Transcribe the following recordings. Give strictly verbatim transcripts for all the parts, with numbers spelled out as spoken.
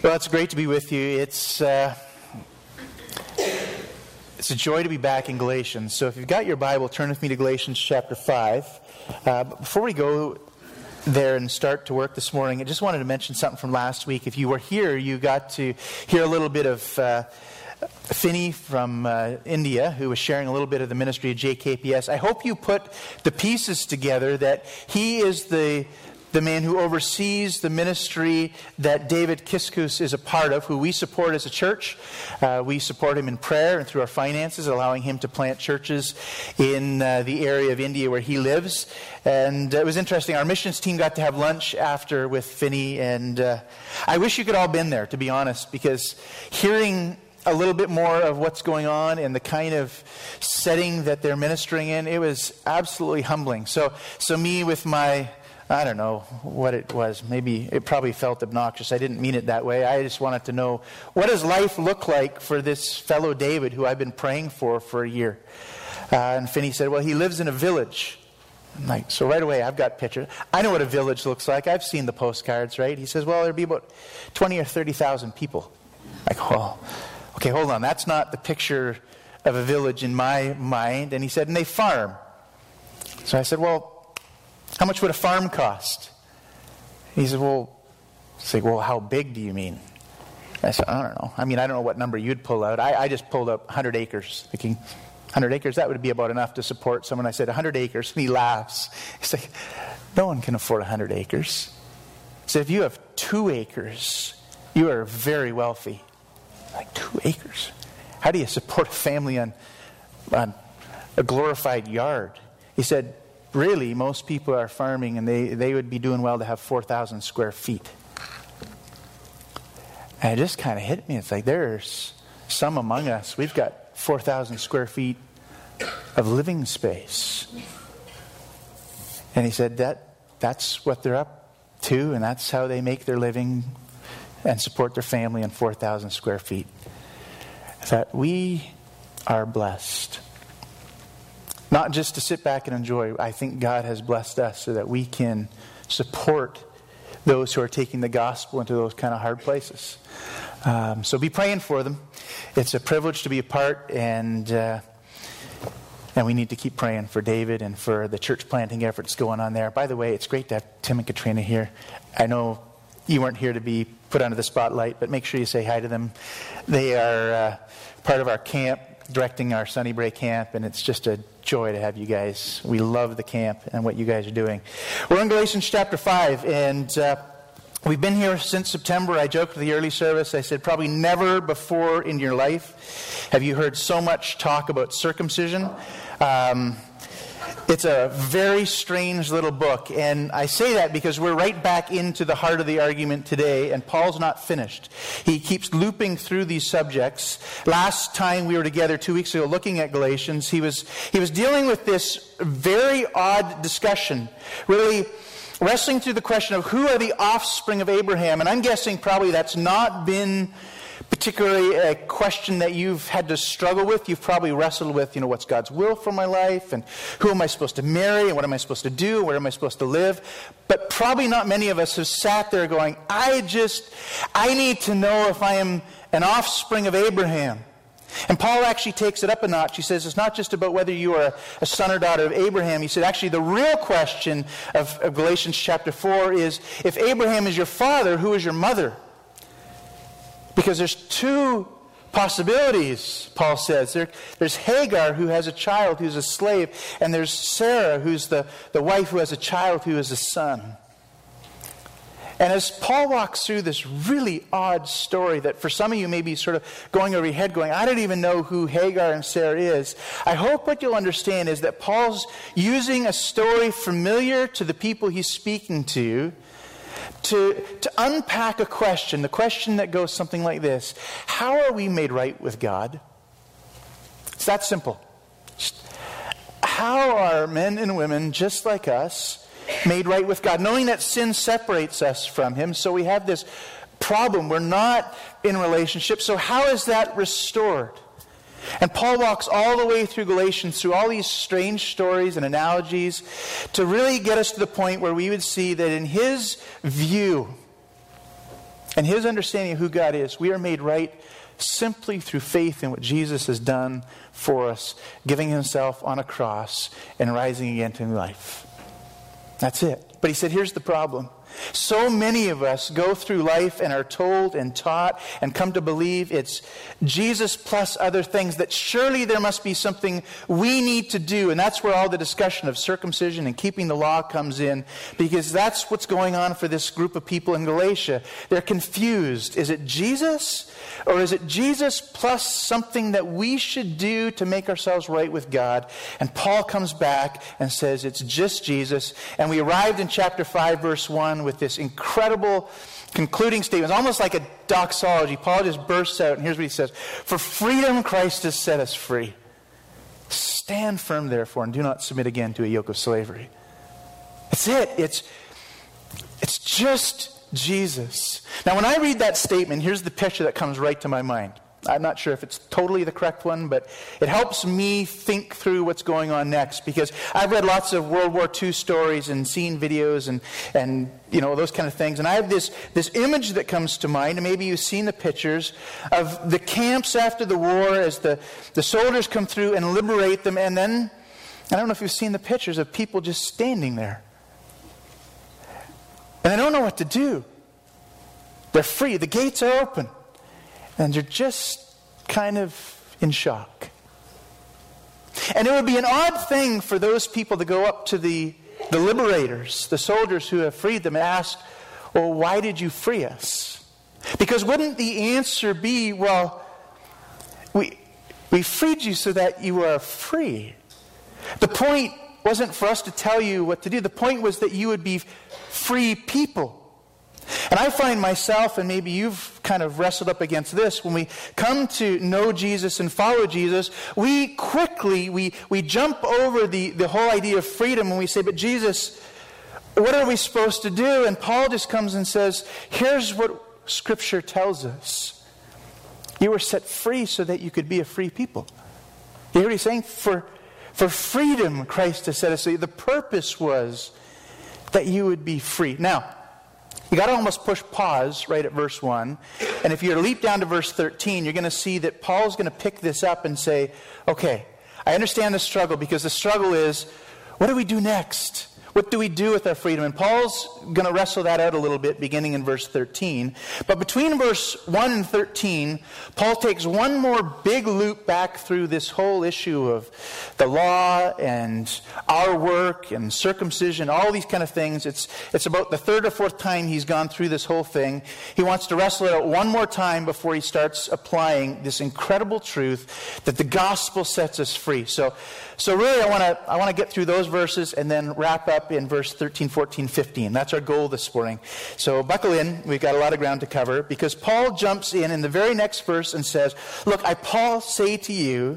Well, it's great to be with you. It's uh, it's a joy to be back in Galatians. So if you've got your Bible, turn with me to Galatians chapter five. Uh, but before we go there and start to work this morning, I just wanted to mention something from last week. If you were here, you got to hear a little bit of uh, Finney from uh, India, who was sharing a little bit of the ministry of J K P S. I hope you put the pieces together that he is the the man who oversees the ministry that David Kiskus is a part of, who we support as a church. Uh, we support him in prayer and through our finances, allowing him to plant churches in uh, the area of India where he lives. And it was interesting. Our missions team got to have lunch after with Finney, and uh, I wish you could all been there, to be honest, because hearing a little bit more of what's going on and the kind of setting that they're ministering in, it was absolutely humbling. So, so me with my I don't know what it was. Maybe it probably felt obnoxious. I didn't mean it that way. I just wanted to know, what does life look like for this fellow David who I've been praying for for a year? Uh, and Finney said, well, he lives in a village. I'm like, so right away I've got pictures. I know what a village looks like. I've seen the postcards, right? He says, well, there'd be about twenty or thirty thousand people. I'm like, oh, okay, hold on. That's not the picture of a village in my mind. And he said, and they farm. So I said, well, how much would a farm cost? He said, well, it's like, well, how big do you mean? I said, I don't know. I mean, I don't know what number you'd pull out. I, I just pulled up one hundred acres. Thinking, one hundred acres, that would be about enough to support someone. I said, one hundred acres. And he laughs. He's like, no one can afford one hundred acres. He said, if you have two acres, you are very wealthy. I'm like, two acres? How do you support a family on, on a glorified yard? He said, really, most people are farming, and they, they would be doing well to have four thousand square feet. And it just kind of hit me. It's like, there's some among us, we've got four thousand square feet of living space. And he said that that's what they're up to, and that's how they make their living and support their family on four thousand square feet. That we are blessed. Not just to sit back and enjoy. I think God has blessed us so that we can support those who are taking the gospel into those kind of hard places. Um, so be praying for them. It's a privilege to be a part, and uh, and we need to keep praying for David and for the church planting efforts going on there. By the way, it's great to have Tim and Katrina here. I know you weren't here to be put under the spotlight, but make sure you say hi to them. They are uh, part of our camp, directing our Sunnybray camp, and it's just a joy to have you guys. We love the camp and what you guys are doing. We're in Galatians chapter five, and uh, we've been here since September. I joked with the early service. I said, probably never before in your life have you heard so much talk about circumcision. Um, It's a very strange little book, and I say that because we're right back into the heart of the argument today, and Paul's not finished. He keeps looping through these subjects. Last time we were together two weeks ago looking at Galatians, he was he was dealing with this very odd discussion, really wrestling through the question of who are the offspring of Abraham, and I'm guessing probably that's not been particularly a question that you've had to struggle with. You've probably wrestled with, you know, what's God's will for my life, and who am I supposed to marry, and what am I supposed to do, and where am I supposed to live? But probably not many of us have sat there going, I just, I need to know if I am an offspring of Abraham. And Paul actually takes it up a notch. He says it's not just about whether you are a son or daughter of Abraham. He said actually the real question of, of Galatians chapter four is, if Abraham is your father, who is your mother? Because there's two possibilities, Paul says. There, there's Hagar, who has a child who's a slave, and there's Sarah, who's the, the wife who has a child who is a son. And as Paul walks through this really odd story that for some of you may be sort of going over your head going, I don't even know who Hagar and Sarah is, I hope what you'll understand is that Paul's using a story familiar to the people he's speaking to To, to unpack a question, the question that goes something like this: how are we made right with God? It's that simple. How are men and women just like us made right with God? Knowing that sin separates us from Him, so we have this problem. We're not in relationship. So how is that restored? And Paul walks all the way through Galatians, through all these strange stories and analogies, to really get us to the point where we would see that in his view, and his understanding of who God is, we are made right simply through faith in what Jesus has done for us, giving himself on a cross and rising again to new life. That's it. But he said, here's the problem. So many of us go through life and are told and taught and come to believe it's Jesus plus other things, that surely there must be something we need to do. And that's where all the discussion of circumcision and keeping the law comes in, because that's what's going on for this group of people in Galatia. They're confused. Is it Jesus, or is it Jesus plus something that we should do to make ourselves right with God? And Paul comes back and says it's just Jesus. And we arrived in chapter five, verse one, with this incredible concluding statement. It's almost like a doxology. Paul just bursts out, and here's what he says. For freedom Christ has set us free. Stand firm, therefore, and do not submit again to a yoke of slavery. That's it. It's, it's just Jesus. Now, when I read that statement, here's the picture that comes right to my mind. I'm not sure if it's totally the correct one, but it helps me think through what's going on next, because I've read lots of World War Two stories and seen videos and, and you know, those kind of things. And I have this, this image that comes to mind, and maybe you've seen the pictures of the camps after the war as the, the soldiers come through and liberate them. And then, I don't know if you've seen the pictures of people just standing there. And they don't know what to do. They're free. The gates are open. And they're just kind of in shock. And it would be an odd thing for those people to go up to the, the liberators, the soldiers who have freed them, and ask, well, why did you free us? Because wouldn't the answer be, well, we, we freed you so that you are free. The point wasn't for us to tell you what to do. The point was that you would be free people. And I find myself, and maybe you've kind of wrestled up against this, when we come to know Jesus and follow Jesus, we quickly, we, we jump over the, the whole idea of freedom, and we say, but Jesus, what are we supposed to do? And Paul just comes and says, here's what Scripture tells us. You were set free so that you could be a free people. You hear what he's saying? For, for freedom, Christ has set us free. The purpose was that you would be free. Now, you got to almost push pause right at verse one. And if you leap down to verse thirteen, you're going to see that Paul's going to pick this up and say, okay, I understand the struggle, because the struggle is, what do we do next? What do we do with our freedom? And Paul's going to wrestle that out a little bit, beginning in verse thirteen. But between verse one and thirteen, Paul takes one more big loop back through this whole issue of the law and our work and circumcision, all these kind of things. It's, it's about the third or fourth time he's gone through this whole thing. He wants to wrestle it out one more time before he starts applying this incredible truth that the gospel sets us free. So, so really I want to I want to get through those verses and then wrap up in verse thirteen, fourteen, fifteen. That's our goal this morning. So buckle in. We've got a lot of ground to cover, because Paul jumps in in the very next verse and says, look, I, Paul, say to you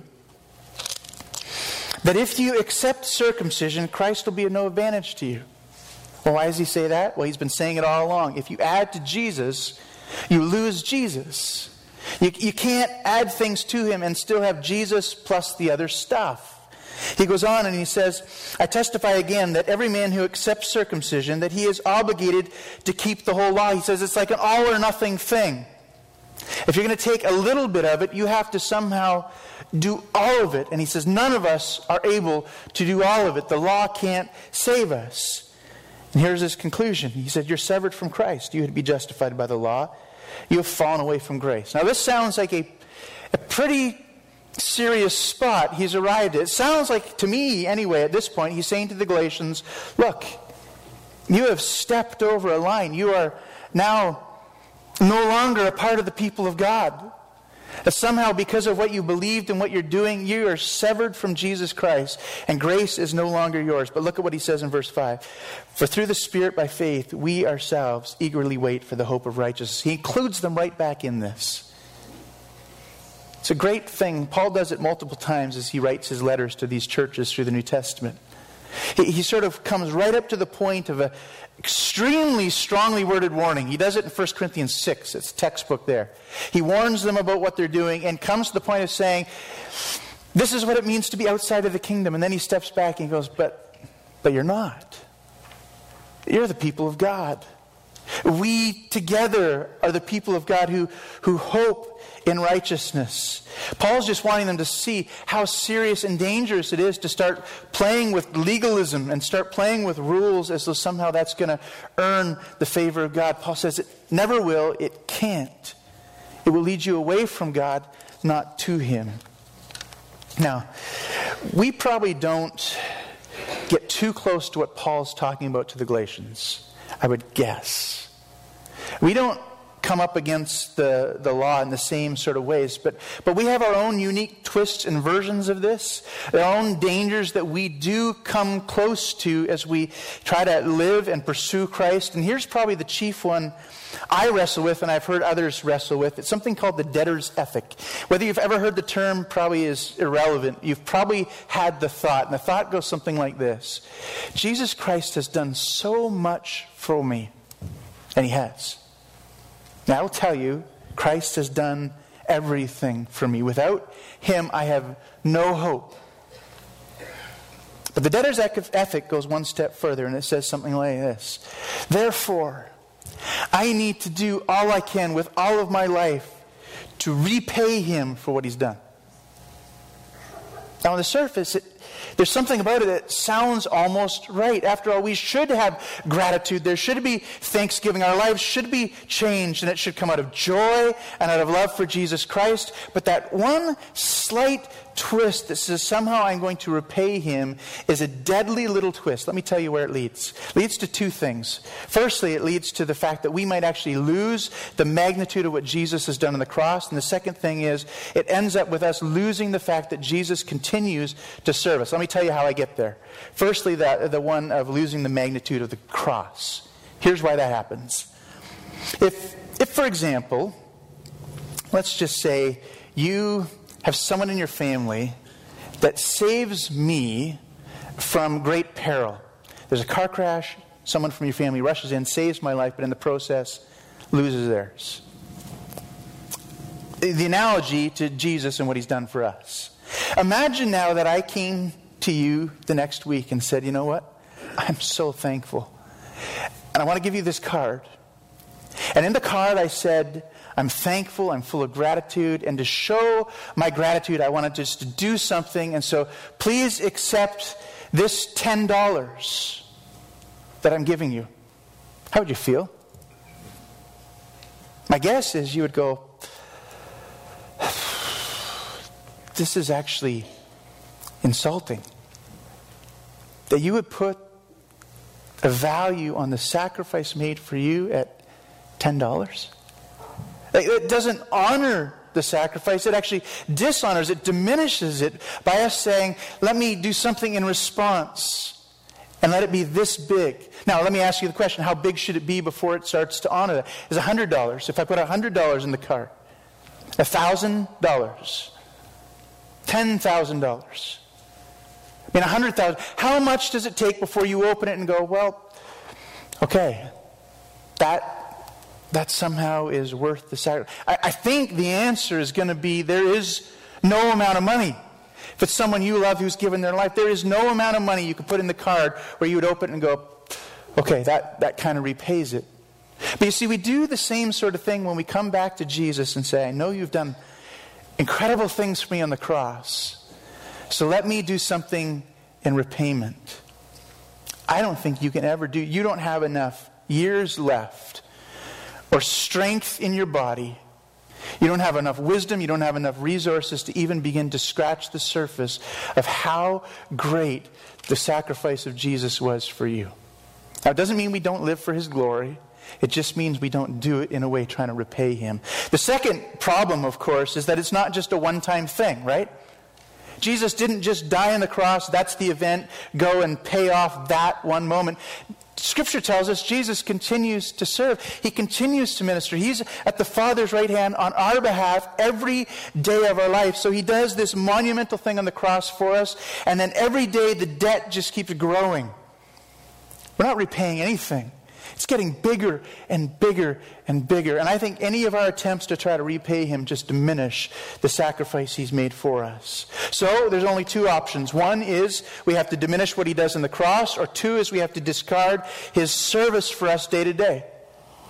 that if you accept circumcision, Christ will be of no advantage to you. Well, why does he say that? Well, he's been saying it all along. If you add to Jesus, you lose Jesus. You, you can't add things to him and still have Jesus plus the other stuff. He goes on and he says, I testify again that every man who accepts circumcision, that he is obligated to keep the whole law. He says it's like an all or nothing thing. If you're going to take a little bit of it, you have to somehow do all of it. And he says none of us are able to do all of it. The law can't save us. And here's his conclusion. He said, you're severed from Christ. You would be justified by the law. You have fallen away from grace. Now this sounds like a, a pretty serious spot he's arrived at. It sounds like, to me anyway, at this point, he's saying to the Galatians, look, you have stepped over a line. You are now no longer a part of the people of God. That somehow, because of what you believed and what you're doing, you are severed from Jesus Christ, and grace is no longer yours. But look at what he says in verse five. For through the Spirit by faith, we ourselves eagerly wait for the hope of righteousness. He includes them right back in this. It's a great thing. Paul does it multiple times as he writes his letters to these churches through the New Testament. He, he sort of comes right up to the point of an extremely strongly worded warning. He does it in First Corinthians six. It's a textbook there. He warns them about what they're doing and comes to the point of saying, this is what it means to be outside of the kingdom. And then he steps back and he goes, but, but you're not. You're the people of God. We together are the people of God who, who hope in righteousness. Paul's just wanting them to see how serious and dangerous it is to start playing with legalism and start playing with rules as though somehow that's going to earn the favor of God. Paul says it never will, it can't. It will lead you away from God, not to Him. Now, we probably don't get too close to what Paul's talking about to the Galatians, I would guess. We don't come up against the, the law in the same sort of ways, but, but we have our own unique twists and versions of this, our own dangers that we do come close to as we try to live and pursue Christ. And here's probably the chief one I wrestle with, and I've heard others wrestle with. It's something called the debtor's ethic. Whether you've ever heard the term probably is irrelevant. You've probably had the thought, and the thought goes something like this: Jesus Christ has done so much for me, and He has. Now, I will tell you, Christ has done everything for me. Without Him, I have no hope. But the debtor's ethic goes one step further, and it says something like this: therefore, I need to do all I can with all of my life to repay Him for what He's done. Now, on the surface, it, there's something about it that sounds almost right. After all, we should have gratitude. There should be thanksgiving. Our lives should be changed, and it should come out of joy and out of love for Jesus Christ. But that one slight twist that says somehow I'm going to repay Him is a deadly little twist. Let me tell you where it leads. It leads to two things. Firstly, it leads to the fact that we might actually lose the magnitude of what Jesus has done on the cross. And the second thing is it ends up with us losing the fact that Jesus continues to serve us. Let me tell you how I get there. Firstly, that the one of losing the magnitude of the cross. Here's why that happens. If, if for example, let's just say you have someone in your family that saves me from great peril. There's a car crash, someone from your family rushes in, saves my life, but in the process loses theirs. The analogy to Jesus and what He's done for us. Imagine now that I came to you the next week and said, you know what? I'm so thankful. And I want to give you this card. And in the card I said, I'm thankful, I'm full of gratitude, and to show my gratitude, I wanted just to do something, and so please accept this ten dollars that I'm giving you. How would you feel? My guess is you would go, this is actually insulting. That you would put a value on the sacrifice made for you at ten dollars? It doesn't honor the sacrifice. It actually dishonors it, diminishes it by us saying, let me do something in response and let it be this big. Now, let me ask you the question, how big should it be before it starts to honor that? Is one hundred dollars. If I put one hundred dollars in the cart, one thousand dollars, ten thousand dollars, I mean one hundred thousand dollars. How much does it take before you open it and go, well, okay, that that somehow is worth the sacrifice? I, I think the answer is going to be there is no amount of money. If it's someone you love who's given their life, there is no amount of money you could put in the card where you would open it and go, okay, that, that kind of repays it. But you see, we do the same sort of thing when we come back to Jesus and say, I know you've done incredible things for me on the cross, so let me do something in repayment. I don't think you can ever do, you don't have enough years left or strength in your body. You don't have enough wisdom, you don't have enough resources to even begin to scratch the surface of how great the sacrifice of Jesus was for you. Now, it doesn't mean we don't live for His glory. It just means we don't do it in a way trying to repay Him. The second problem, of course, is that it's not just a one-time thing, right? Jesus didn't just die on the cross, that's the event, go and pay off that one moment. Scripture tells us Jesus continues to serve. He continues to minister. He's at the Father's right hand on our behalf every day of our life. So He does this monumental thing on the cross for us, and then every day the debt just keeps growing. We're not repaying anything. It's getting bigger and bigger and bigger. And I think any of our attempts to try to repay Him just diminish the sacrifice He's made for us. So there's only two options. One is we have to diminish what He does on the cross, or two is we have to discard His service for us day to day.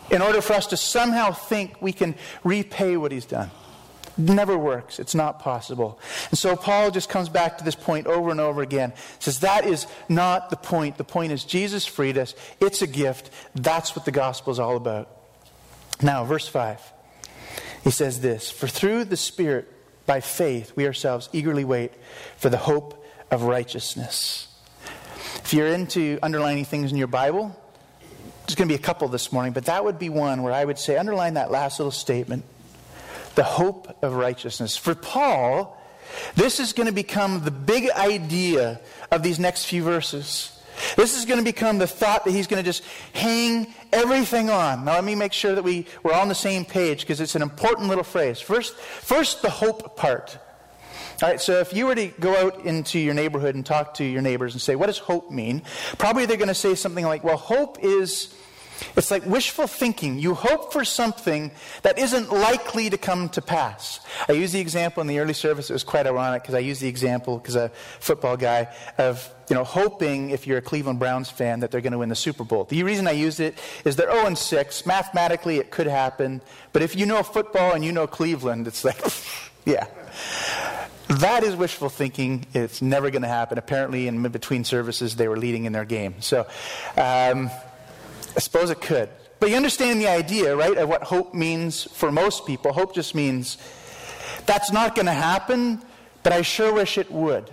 in order for us to somehow think we can repay what he's done. It never works. It's not possible. And so Paul just comes back to this point over and over again. He says that is not the point. The point is Jesus freed us. It's a gift. That's what the gospel is all about. Now, verse five. He says this, "For through the Spirit, by faith, we ourselves eagerly wait for the hope of righteousness." If you're into underlining things in your Bible, there's going to be a couple this morning, but that would be one where I would say underline that last little statement. The hope of righteousness. For Paul, this is going to become the big idea of these next few verses. This is going to become the thought that he's going to just hang everything on. Now let me make sure that we, we're all on the same page, because it's an important little phrase. First, first the hope part. All right, so if you were to go out into your neighborhood and talk to your neighbors and say, what does hope mean? Probably they're going to say something like, well, hope is, it's like wishful thinking. You hope for something that isn't likely to come to pass. I used the example in the early service. It was quite ironic because I used the example, because I'm a football guy, of you know hoping, if you're a Cleveland Browns fan, that they're going to win the Super Bowl. The reason I used it is they're oh and six. Mathematically, it could happen. But if you know football and you know Cleveland, it's like, yeah. That is wishful thinking. It's never going to happen. Apparently, in between services, they were leading in their game. So, um, I suppose it could. But you understand the idea, right, of what hope means for most people. Hope just means, that's not going to happen, but I sure wish it would.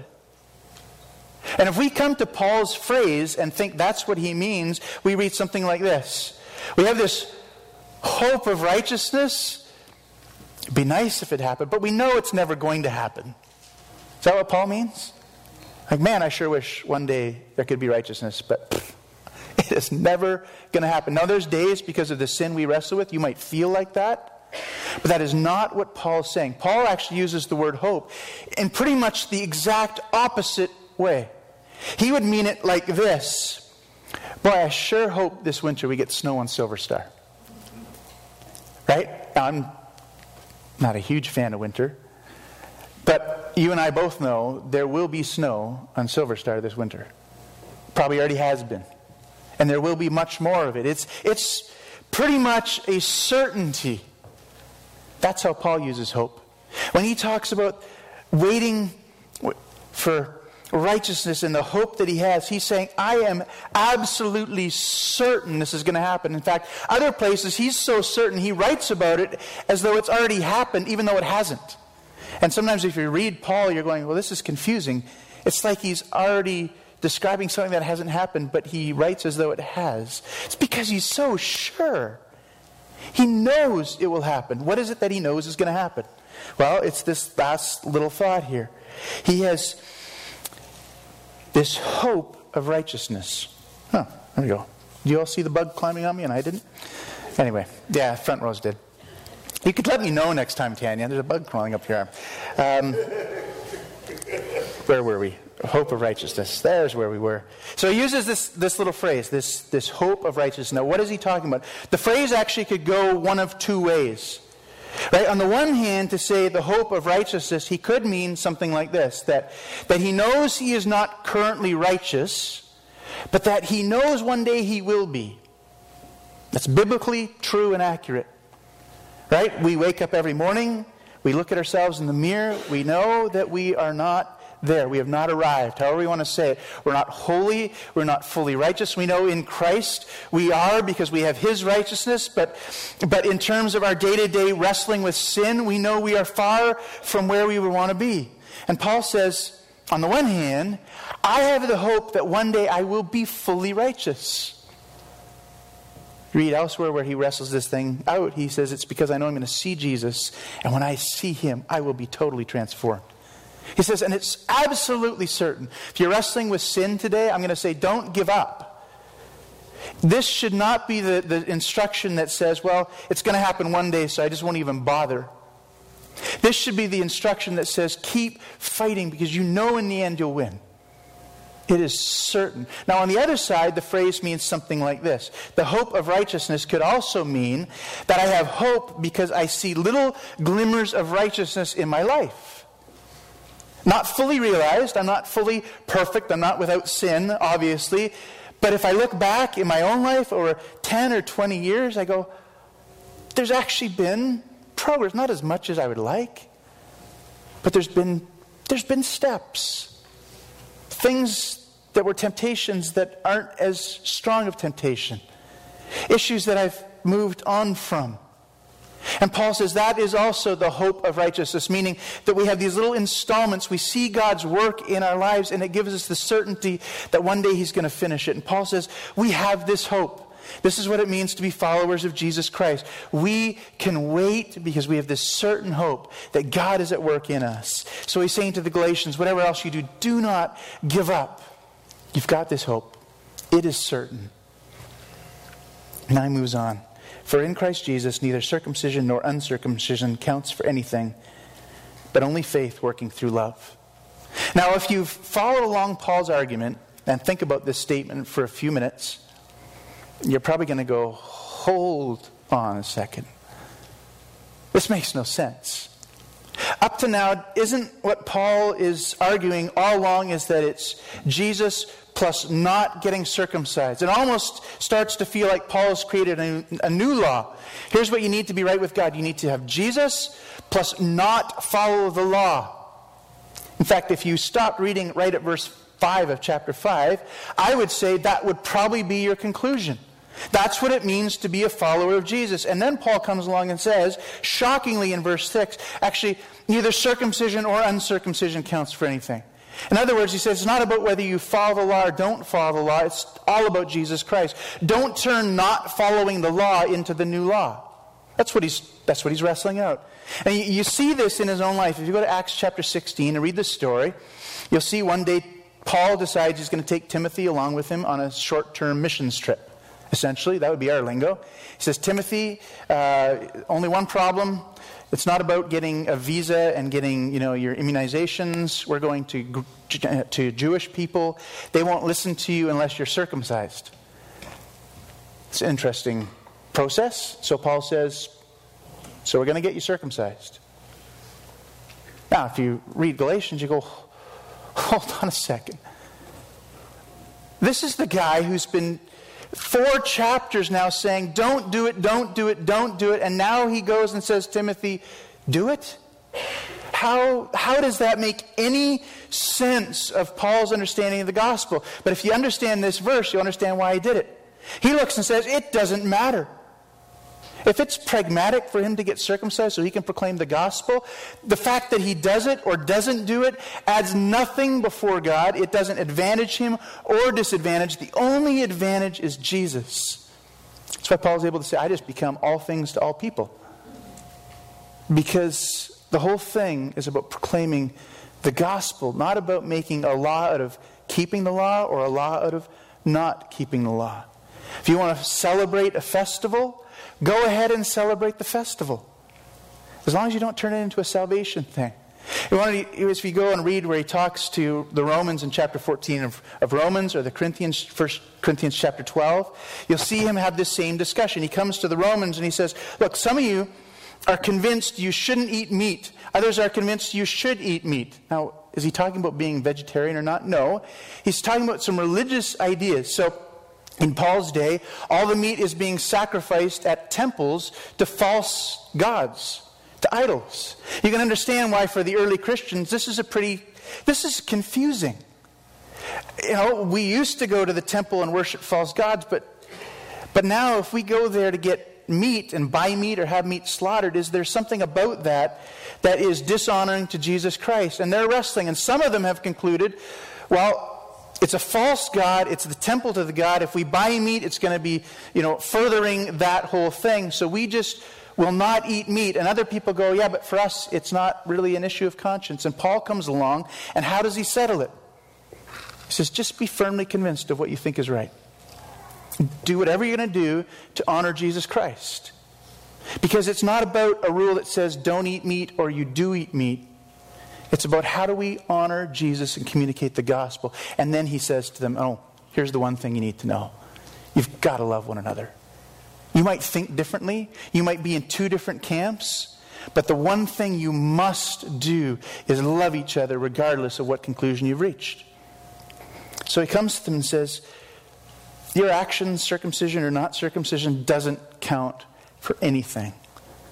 And if we come to Paul's phrase and think that's what he means, we read something like this. We have this hope of righteousness. It'd be nice if it happened, but we know it's never going to happen. Is that what Paul means? Like, man, I sure wish one day there could be righteousness, but pff, it is never going to happen. Now, there's days, because of the sin we wrestle with, you might feel like that, but that is not what Paul's saying. Paul actually uses the word hope in pretty much the exact opposite way. He would mean it like this. Boy, I sure hope this winter we get snow on Silver Star. Right? Now, I'm not a huge fan of winter, but you and I both know there will be snow on Silver Star this winter. Probably already has been. And there will be much more of it. It's, it's pretty much a certainty. That's how Paul uses hope. When he talks about waiting for righteousness and the hope that he has, he's saying, I am absolutely certain this is going to happen. In fact, other places he's so certain he writes about it as though it's already happened, even though it hasn't. And sometimes if you read Paul, you're going, well, this is confusing. It's like he's already describing something that hasn't happened, but he writes as though it has. It's because he's so sure. He knows it will happen. What is it that he knows is going to happen? Well, it's this last little thought here. He has this hope of righteousness. Oh, there we go. Do you all see the bug climbing on me and I didn't? Anyway, yeah, front rows did. You could let me know next time, Tanya. There's a bug crawling up your arm. Um, where were we? Hope of righteousness. There's where we were. So he uses this, this little phrase, this, this hope of righteousness. Now, what is he talking about? The phrase actually could go one of two ways. Right? On the one hand, to say the hope of righteousness, he could mean something like this, that, that he knows he is not currently righteous, but that he knows one day he will be. That's biblically true and accurate. Right? We wake up every morning, we look at ourselves in the mirror, we know that we are not there. We have not arrived, however we want to say it. We're not holy, we're not fully righteous. We know in Christ we are, because we have His righteousness, but, but in terms of our day-to-day wrestling with sin, we know we are far from where we would want to be. And Paul says, on the one hand, I have the hope that one day I will be fully righteous. Read elsewhere where he wrestles this thing out. He says, it's because I know I'm going to see Jesus, and when I see Him, I will be totally transformed. He says, and it's absolutely certain. If you're wrestling with sin today, I'm going to say, don't give up. This should not be the, the instruction that says, well, it's going to happen one day, so I just won't even bother. This should be the instruction that says, keep fighting, because you know in the end you'll win. It is certain. Now, on the other side, the phrase means something like this. The hope of righteousness could also mean that I have hope because I see little glimmers of righteousness in my life. Not fully realized. I'm not fully perfect. I'm not without sin, obviously. But if I look back in my own life over ten or twenty years, I go, there's actually been progress. Not as much as I would like, but there's been there's been steps. Things that were temptations that aren't as strong of temptation. Issues that I've moved on from. And Paul says that is also the hope of righteousness, meaning that we have these little installments. We see God's work in our lives, and it gives us the certainty that one day He's going to finish it. And Paul says we have this hope. This is what it means to be followers of Jesus Christ. We can wait because we have this certain hope that God is at work in us. So he's saying to the Galatians, whatever else you do, do not give up. You've got this hope. It is certain. Now he moves on. For in Christ Jesus, neither circumcision nor uncircumcision counts for anything, but only faith working through love. Now, if you've followed along Paul's argument and think about this statement for a few minutes, you're probably going to go, hold on a second. This makes no sense. Up to now, isn't what Paul is arguing all along is that it's Jesus plus not getting circumcised? It almost starts to feel like Paul has created a, a new law. Here's what you need to be right with God. You need to have Jesus plus not follow the law. In fact, if you stopped reading right at verse five of chapter five, I would say that would probably be your conclusion. That's what it means to be a follower of Jesus. And then Paul comes along and says, shockingly in verse six, actually, neither circumcision or uncircumcision counts for anything. In other words, he says, it's not about whether you follow the law or don't follow the law. It's all about Jesus Christ. Don't turn not following the law into the new law. That's what he's, that's what he's wrestling out. And you, you see this in his own life. If you go to Acts chapter sixteen and read the story, you'll see one day Paul decides he's going to take Timothy along with him on a short-term missions trip. Essentially, that would be our lingo. He says, Timothy, uh, only one problem. It's not about getting a visa and getting, you know, your immunizations. We're going to to Jewish people. They won't listen to you unless you're circumcised. It's an interesting process. So Paul says, so we're going to get you circumcised. Now, if you read Galatians, you go, hold on a second. This is the guy who's been four chapters now saying, don't do it, don't do it, don't do it. And now he goes and says, Timothy, do it? How, how does that make any sense of Paul's understanding of the gospel? But if you understand this verse, you'll understand why he did it. He looks and says, it doesn't matter. If it's pragmatic for him to get circumcised so he can proclaim the gospel, the fact that he does it or doesn't do it adds nothing before God. It doesn't advantage him or disadvantage. The only advantage is Jesus. That's why Paul is able to say, I just become all things to all people. Because the whole thing is about proclaiming the gospel, not about making a law out of keeping the law or a law out of not keeping the law. If you want to celebrate a festival, go ahead and celebrate the festival. As long as you don't turn it into a salvation thing. If you go and read where he talks to the Romans in chapter fourteen of, of Romans, or the Corinthians, First Corinthians chapter twelve, you'll see him have this same discussion. He comes to the Romans and he says, look, some of you are convinced you shouldn't eat meat. Others are convinced you should eat meat. Now, is he talking about being vegetarian or not? No. He's talking about some religious ideas. So, in Paul's day, all the meat is being sacrificed at temples to false gods, to idols. You can understand why for the early Christians this is a pretty, this is confusing. You know, we used to go to the temple and worship false gods, but but now if we go there to get meat and buy meat or have meat slaughtered, is there something about that that is dishonoring to Jesus Christ? And they're wrestling, and some of them have concluded, well, it's a false god. It's the temple to the god. If we buy meat, it's going to be, you know, furthering that whole thing. So we just will not eat meat. And other people go, yeah, but for us, it's not really an issue of conscience. And Paul comes along, and how does he settle it? He says, just be firmly convinced of what you think is right. Do whatever you're going to do to honor Jesus Christ. Because it's not about a rule that says don't eat meat or you do eat meat. It's about how do we honor Jesus and communicate the gospel. And then he says to them, oh, here's the one thing you need to know. You've got to love one another. You might think differently. You might be in two different camps. But the one thing you must do is love each other regardless of what conclusion you've reached. So he comes to them and says, your actions, circumcision or not circumcision, doesn't count for anything.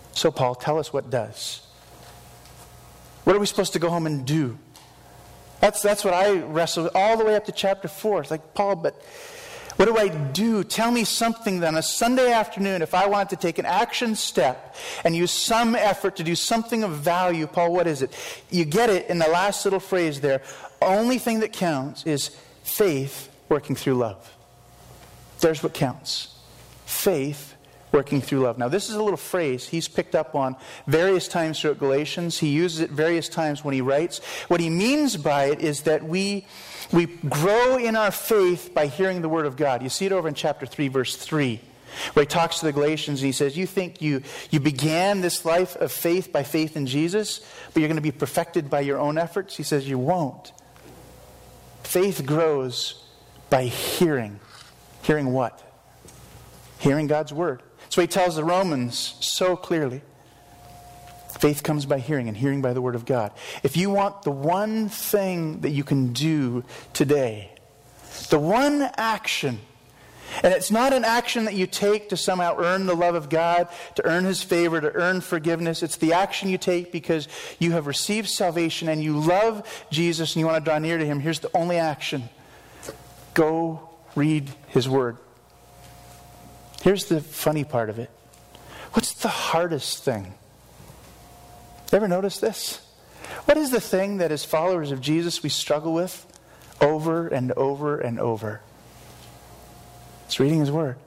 So Paul, tell us what does. What are we supposed to go home and do? That's, that's what I wrestle with all the way up to chapter four. It's like, Paul, but what do I do? Tell me something then. A Sunday afternoon, if I wanted to take an action step and use some effort to do something of value, Paul, what is it? You get it in the last little phrase there. Only thing that counts is faith working through love. There's what counts. Faith working through love. Now, this is a little phrase he's picked up on various times throughout Galatians. He uses it various times when he writes. What he means by it is that we, we grow in our faith by hearing the Word of God. You see it over in chapter three, verse three, where he talks to the Galatians and he says, you think you, you began this life of faith by faith in Jesus, but you're going to be perfected by your own efforts? He says, you won't. Faith grows by hearing. Hearing what? Hearing God's Word. So he tells the Romans so clearly. Faith comes by hearing, and hearing by the Word of God. If you want the one thing that you can do today, the one action, and it's not an action that you take to somehow earn the love of God, to earn His favor, to earn forgiveness. It's the action you take because you have received salvation and you love Jesus and you want to draw near to Him. Here's the only action. Go read His Word. Here's the funny part of it. What's the hardest thing? Ever notice this? What is the thing that as followers of Jesus we struggle with over and over and over? It's reading His Word.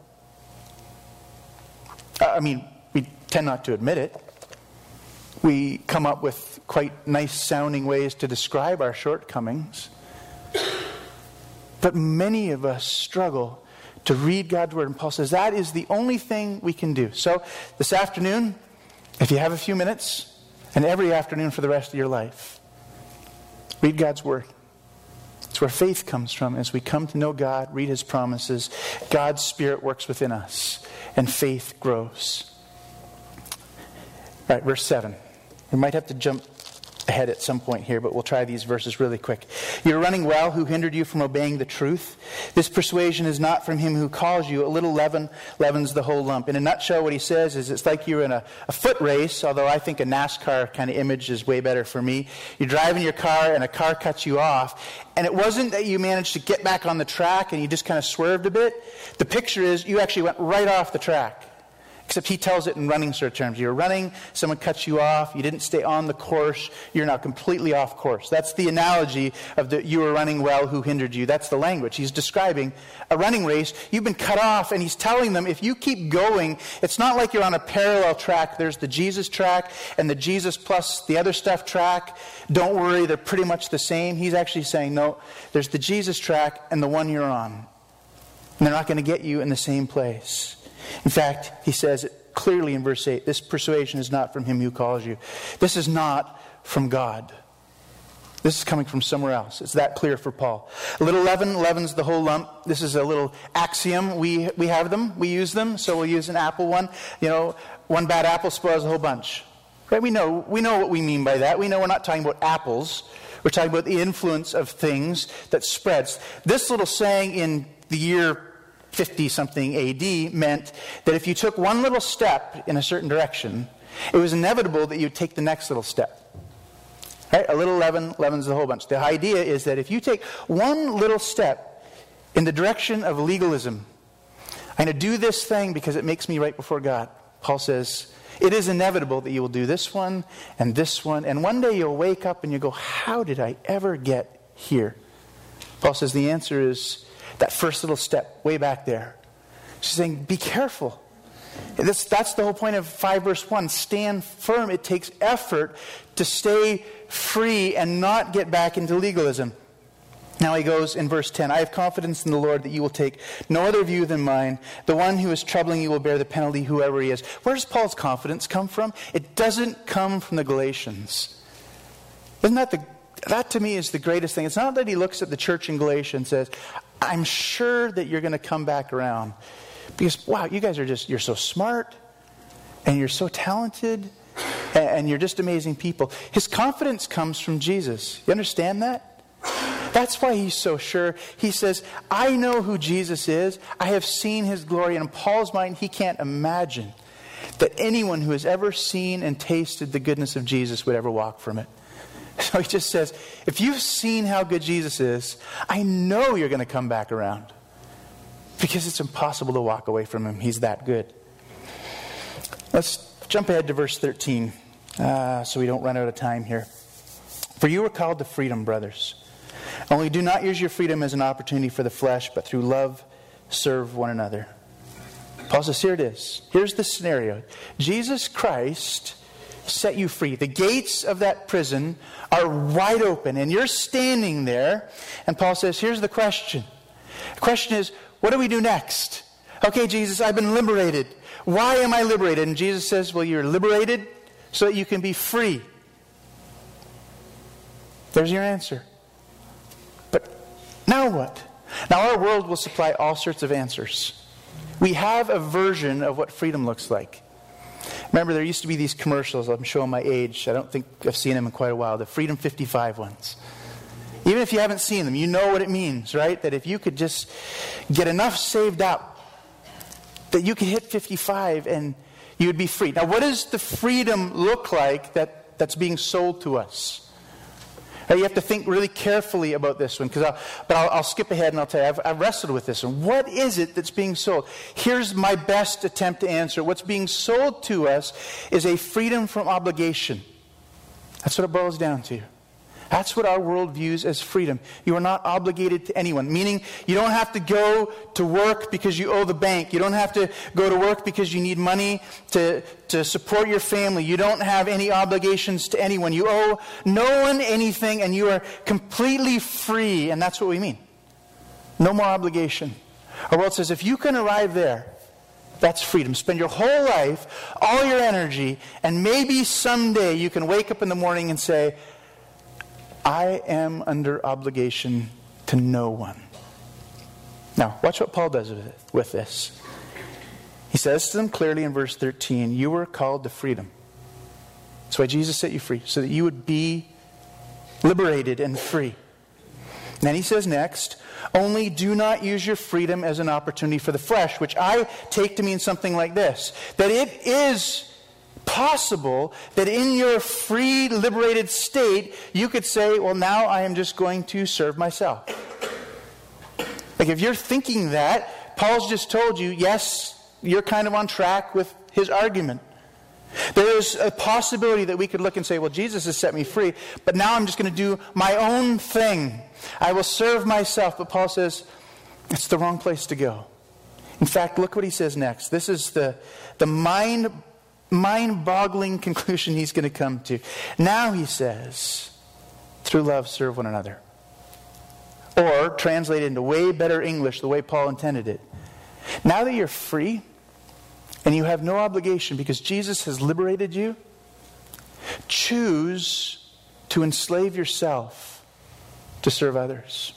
I mean, we tend not to admit it. We come up with quite nice sounding ways to describe our shortcomings. But many of us struggle to read God's Word. And Paul says that is the only thing we can do. So this afternoon, if you have a few minutes, and every afternoon for the rest of your life, read God's Word. It's where faith comes from. As we come to know God, read His promises, God's Spirit works within us, and faith grows. All right, verse seven. We might have to jump ahead at some point here, but we'll try these verses really quick. You're running well. Who hindered you from obeying the truth? This persuasion is not from Him who calls you. A little leaven leavens the whole lump. In a nutshell, what he says is it's like you're in a, a foot race, although I think a NASCAR kind of image is way better for me. You're driving your car and a car cuts you off, and it wasn't that you managed to get back on the track and you just kind of swerved a bit. The picture is you actually went right off the track. Except he tells it in running sort of terms. You're running, someone cuts you off, you didn't stay on the course, you're now completely off course. That's the analogy of the you were running well, who hindered you. That's the language. He's describing a running race. You've been cut off, and he's telling them if you keep going, it's not like you're on a parallel track. There's the Jesus track and the Jesus plus the other stuff track. Don't worry, they're pretty much the same. He's actually saying, no, there's the Jesus track and the one you're on. And they're not going to get you in the same place. In fact, he says it clearly in verse eight, this persuasion is not from Him who calls you. This is not from God. This is coming from somewhere else. It's that clear for Paul. A little leaven leavens the whole lump. This is a little axiom. We we have them. We use them. So we'll use an apple one. You know, one bad apple spoils a whole bunch. Right? We know, we know what we mean by that. We know we're not talking about apples. We're talking about the influence of things that spreads. This little saying in the year fifty-something A D meant that if you took one little step in a certain direction, it was inevitable that you'd take the next little step. Right? A little leaven leavens the whole bunch. The idea is that if you take one little step in the direction of legalism, I'm going to do this thing because it makes me right before God. Paul says, it is inevitable that you will do this one and this one, and one day you'll wake up and you go, how did I ever get here? Paul says the answer is that first little step way back there. She's saying, be careful. This, that's the whole point of five verse one. Stand firm. It takes effort to stay free and not get back into legalism. Now he goes in verse ten, I have confidence in the Lord that you will take no other view than mine. The one who is troubling you will bear the penalty, whoever he is. Where does Paul's confidence come from? It doesn't come from the Galatians. Isn't that the That to me is the greatest thing. It's not that he looks at the church in Galatia and says, I'm sure that you're going to come back around. Because, wow, you guys are just, you're so smart, and you're so talented, and you're just amazing people. His confidence comes from Jesus. You understand that? That's why he's so sure. He says, I know who Jesus is. I have seen His glory. And in Paul's mind, he can't imagine that anyone who has ever seen and tasted the goodness of Jesus would ever walk from it. So he just says, if you've seen how good Jesus is, I know you're going to come back around. Because it's impossible to walk away from him. He's that good. Let's jump ahead to verse thirteen, uh, so we don't run out of time here. For you were called to freedom, brothers. Only do not use your freedom as an opportunity for the flesh, but through love serve one another. Paul says, here it is. Here's the scenario. Jesus Christ set you free. The gates of that prison are wide open, and you're standing there. And Paul says, here's the question. The question is, what do we do next? Okay, Jesus, I've been liberated. Why am I liberated? And Jesus says, well, you're liberated so that you can be free. There's your answer. But now what? Now our world will supply all sorts of answers. We have a version of what freedom looks like. Remember, there used to be these commercials. I'm showing my age. I don't think I've seen them in quite a while. The Freedom fifty-five ones. Even if you haven't seen them, you know what it means, right? That if you could just get enough saved up, that you could hit fifty-five and you would be free. Now, what does the freedom look like that, that's being sold to us? Now, you have to think really carefully about this one, because I'll, but I'll, I'll skip ahead and I'll tell you, I've, I've wrestled with this one. What is it that's being sold? Here's my best attempt to answer. What's being sold to us is a freedom from obligation. That's what it boils down to. That's what our world views as freedom. You are not obligated to anyone. Meaning, you don't have to go to work because you owe the bank. You don't have to go to work because you need money to, to support your family. You don't have any obligations to anyone. You owe no one anything, and you are completely free. And that's what we mean. No more obligation. Our world says, if you can arrive there, that's freedom. Spend your whole life, all your energy, and maybe someday you can wake up in the morning and say, I am under obligation to no one. Now, watch what Paul does with, it, with this. He says to them clearly in verse thirteen, you were called to freedom. That's why Jesus set you free, so that you would be liberated and free. And then he says next, only do not use your freedom as an opportunity for the flesh, which I take to mean something like this, that it is possible that in your free, liberated state, you could say, well, now I am just going to serve myself. Like if you're thinking that, Paul's just told you, yes, you're kind of on track with his argument. There is a possibility that we could look and say, well, Jesus has set me free, but now I'm just going to do my own thing. I will serve myself. But Paul says, it's the wrong place to go. In fact, look what he says next. This is the, the mind mind-boggling conclusion he's going to come to. Now he says, through love serve one another. Or, translated into way better English, the way Paul intended it. Now that you're free, and you have no obligation because Jesus has liberated you, choose to enslave yourself to serve others.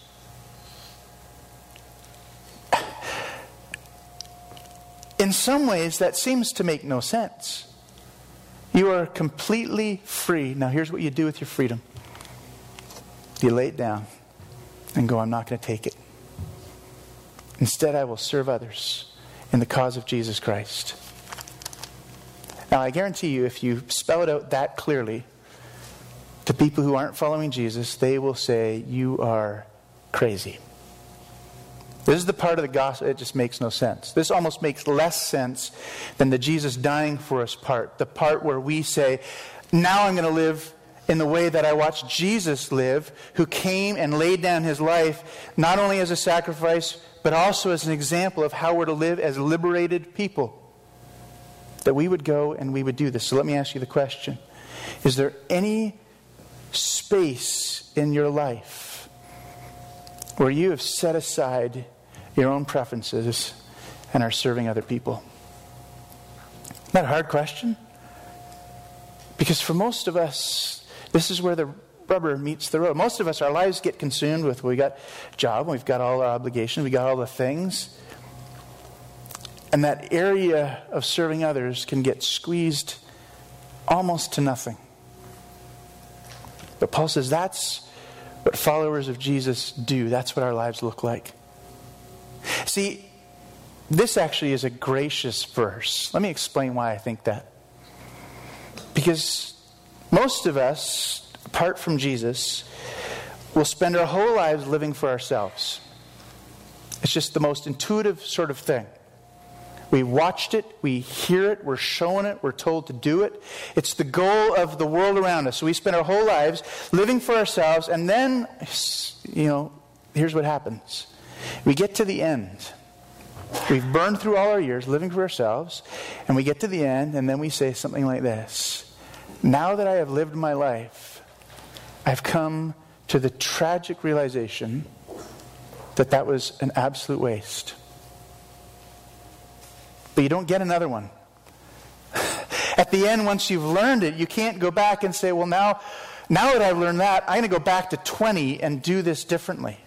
In some ways, that seems to make no sense. You are completely free. Now, here's what you do with your freedom. You lay it down and go, I'm not going to take it. Instead, I will serve others in the cause of Jesus Christ. Now, I guarantee you, if you spell it out that clearly to people who aren't following Jesus, they will say, you are crazy. This is the part of the gospel, it just makes no sense. This almost makes less sense than the Jesus dying for us part. The part where we say, now I'm going to live in the way that I watched Jesus live, who came and laid down his life, not only as a sacrifice, but also as an example of how we're to live as liberated people. That we would go and we would do this. So let me ask you the question. Is there any space in your life where you have set aside your own preferences and are serving other people? Isn't that a hard question? Because for most of us, this is where the rubber meets the road. Most of us, our lives get consumed with, well, we got a job, we've got all our obligations, we got all the things. And that area of serving others can get squeezed almost to nothing. But Paul says that's what followers of Jesus do. That's what our lives look like. See, this actually is a gracious verse. Let me explain why I think that. Because most of us, apart from Jesus, will spend our whole lives living for ourselves. It's just the most intuitive sort of thing. We watched it, we hear it, we're shown it, we're told to do it. It's the goal of the world around us. So we spend our whole lives living for ourselves, and then, you know, here's what happens. We get to the end. We've burned through all our years living for ourselves, and we get to the end, and then we say something like this. Now that I have lived my life, I've come to the tragic realization that that was an absolute waste. But you don't get another one. At the end, once you've learned it, you can't go back and say, well, now, now that I've learned that, I'm going to go back to twenty and do this differently.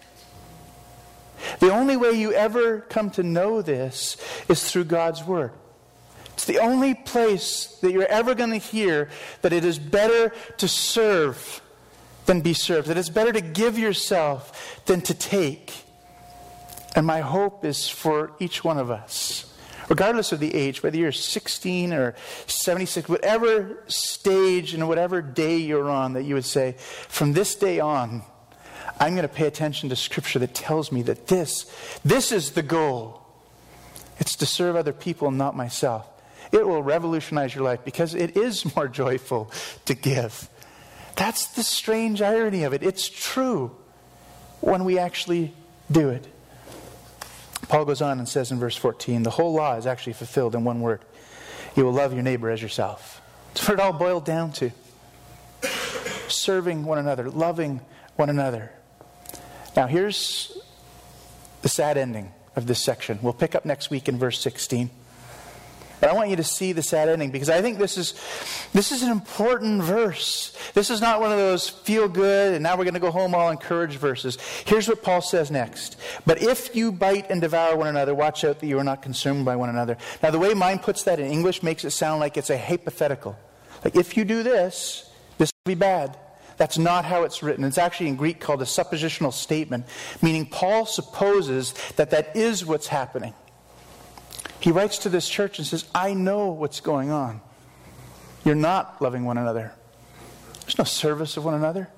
The only way you ever come to know this is through God's Word. It's the only place that you're ever going to hear that it is better to serve than be served. That it's better to give yourself than to take. And my hope is for each one of us, regardless of the age, whether you're sixteen or seventy-six, whatever stage and whatever day you're on, that you would say, from this day on, I'm going to pay attention to Scripture that tells me that this, this is the goal. It's to serve other people, not myself. It will revolutionize your life because it is more joyful to give. That's the strange irony of it. It's true when we actually do it. Paul goes on and says in verse fourteen, the whole law is actually fulfilled in one word. You will love your neighbor as yourself. That's what it all boiled down to. Serving one another, loving one another. Now here's the sad ending of this section. We'll pick up next week in verse sixteen. But I want you to see the sad ending because I think this is this is an important verse. This is not one of those feel good and now we're going to go home all encouraged verses. Here's what Paul says next. But if you bite and devour one another, watch out that you are not consumed by one another. Now the way mine puts that in English makes it sound like it's a hypothetical. Like if you do this, this will be bad. That's not how it's written. It's actually in Greek called a suppositional statement, meaning Paul supposes that that is what's happening. He writes to this church and says, I know what's going on. You're not loving one another. There's no service of one another.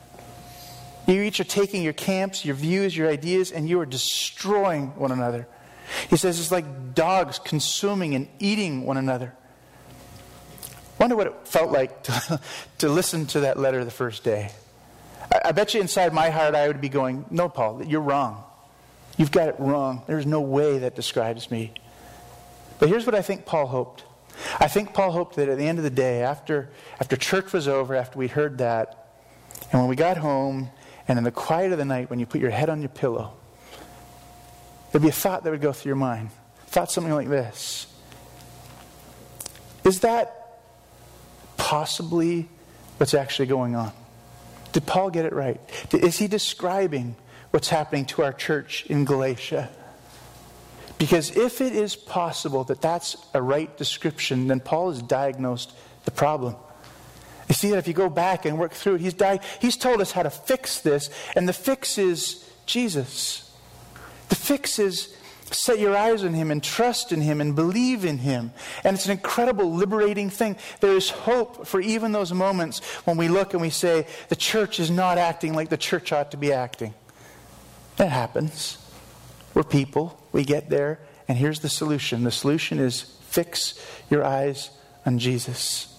You each are taking your camps, your views, your ideas, and you are destroying one another. He says it's like dogs consuming and eating one another. I wonder what it felt like to, to listen to that letter the first day. I, I bet you inside my heart I would be going, no, Paul, you're wrong. You've got it wrong. There's no way that describes me. But here's what I think Paul hoped. I think Paul hoped that at the end of the day, after, after church was over, after we heard that, and when we got home, and in the quiet of the night, when you put your head on your pillow, there'd be a thought that would go through your mind. Thought something like this. Is that possibly what's actually going on? Did Paul get it right? Is he describing what's happening to our church in Galatia? Because if it is possible that that's a right description, then Paul has diagnosed the problem. You see that if you go back and work through it, he's, di- he's told us how to fix this, and the fix is Jesus. The fix is set your eyes on Him and trust in Him and believe in Him. And it's an incredible, liberating thing. There is hope for even those moments when we look and we say, the church is not acting like the church ought to be acting. That happens. We're people. We get there. And here's the solution. The solution is fix your eyes on Jesus.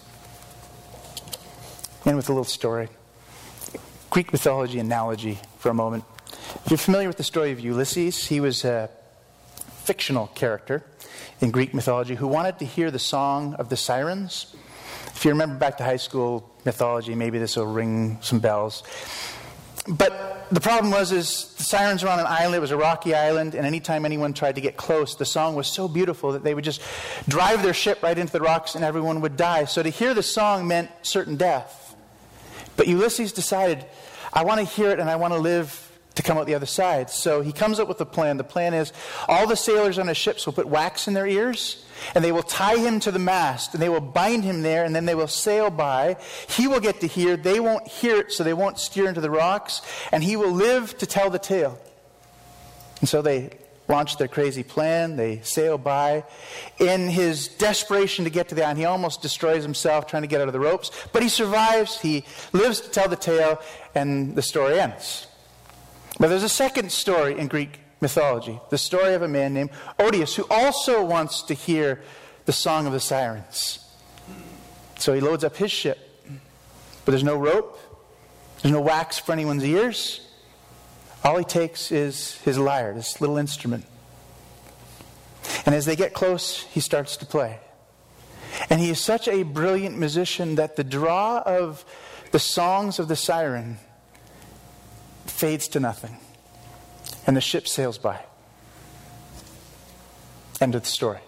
And with a little story. Greek mythology analogy for a moment. If you're familiar with the story of Ulysses, he was a fictional character in Greek mythology who wanted to hear the song of the sirens. If you remember back to high school mythology, maybe this will ring some bells. But the problem was is the sirens were on an island. It was a rocky island, and anytime anyone tried to get close, the song was so beautiful that they would just drive their ship right into the rocks and everyone would die. So to hear the song meant certain death. But Ulysses decided, I want to hear it and I want to live to come out the other side. So he comes up with a plan. The plan is all the sailors on his ships will put wax in their ears, and they will tie him to the mast, and they will bind him there, and then they will sail by. He will get to hear. They won't hear it, so they won't steer into the rocks, and he will live to tell the tale. And so they launch their crazy plan. They sail by. In his desperation to get to the island, he almost destroys himself trying to get out of the ropes. But he survives. He lives to tell the tale, and the story ends. But there's a second story in Greek mythology. The story of a man named Odysseus, who also wants to hear the song of the sirens. So he loads up his ship. But there's no rope. There's no wax for anyone's ears. All he takes is his lyre, this little instrument. And as they get close, he starts to play. And he is such a brilliant musician that the draw of the songs of the siren fades to nothing. And the ship sails by. End of the story.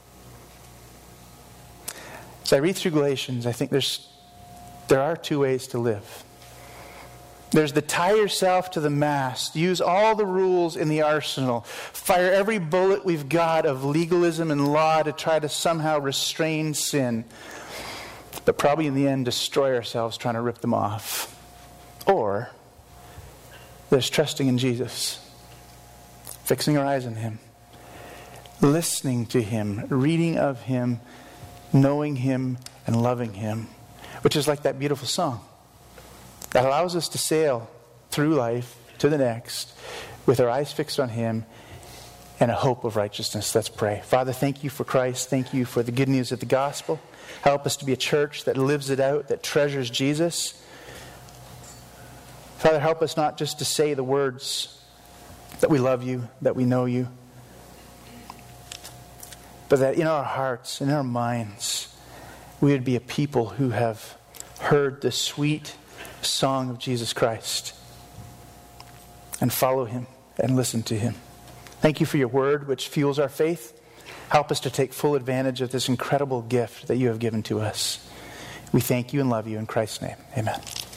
As I read through Galatians, I think there's there are two ways to live. There's the tie yourself to the mast, use all the rules in the arsenal, fire every bullet we've got of legalism and law to try to somehow restrain sin, but probably in the end destroy ourselves trying to rip them off. Or there's trusting in Jesus, fixing our eyes on Him, listening to Him, reading of Him, knowing Him, and loving Him, which is like that beautiful song that allows us to sail through life to the next with our eyes fixed on Him and a hope of righteousness. Let's pray. Father, thank you for Christ. Thank you for the good news of the gospel. Help us to be a church that lives it out, that treasures Jesus. Father, help us not just to say the words that we love you, that we know you, but that in our hearts, in our minds, we would be a people who have heard the sweet song of Jesus Christ and follow Him and listen to Him. Thank you for your word, which fuels our faith. Help us to take full advantage of this incredible gift that you have given to us. We thank you and love you in Christ's name. Amen.